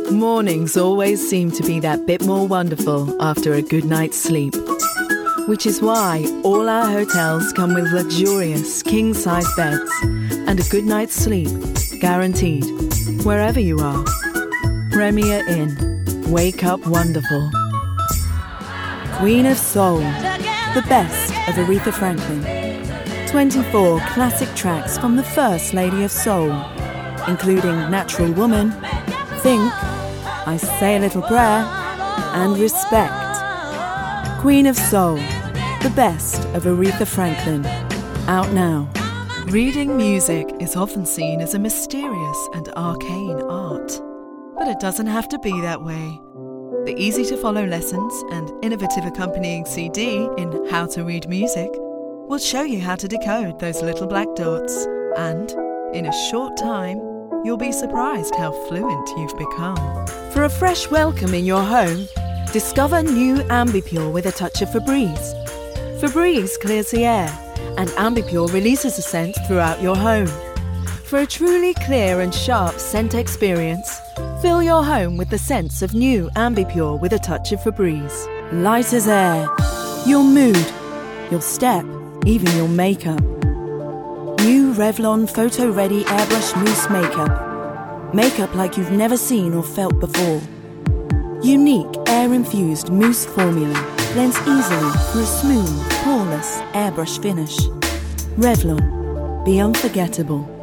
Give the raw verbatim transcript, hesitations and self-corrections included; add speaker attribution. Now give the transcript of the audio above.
Speaker 1: Mornings always seem to be that bit more wonderful after a good night's sleep. Which is why all our hotels come with luxurious king-size beds and a good night's sleep, guaranteed, wherever you are. Premier Inn. Wake up wonderful. Queen of Soul. The best of Aretha Franklin. twenty-four classic tracks from the First Lady of Soul, including Natural Woman, Think, I Say a Little Prayer, and Respect. Queen of Soul, the best of Aretha Franklin, out now. Reading music is often seen as a mysterious and arcane art, but it doesn't have to be that way. The easy-to-follow lessons and innovative accompanying C D in How to Read Music will show you how to decode those little black dots, and in a short time, you'll be surprised how fluent you've become. For a fresh welcome in your home, discover new Ambipure with a touch of Febreze. Febreze clears the air, and Ambipure releases a scent throughout your home. For a truly clear and sharp scent experience, fill your home with the scents of new Ambipure with a touch of Febreze. Light as air, your mood, your step, even your makeup. New Revlon Photo Ready Airbrush Mousse Makeup. Makeup like you've never seen or felt before. Unique air-infused mousse formula blends easily for a smooth, poreless airbrush finish. Revlon. Be unforgettable.